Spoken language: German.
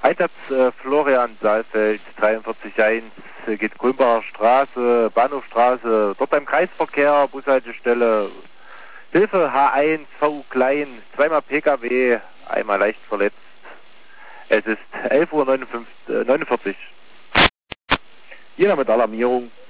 Einsatz Florian Saalfeld, 43.1, geht Kulmbacher Straße, Bahnhofstraße, dort beim Kreisverkehr, Bushaltestelle, Hilfe H1, VU Klein, zweimal PKW, einmal leicht verletzt. Es ist 11:49 Uhr. Jeder mit Alarmierung.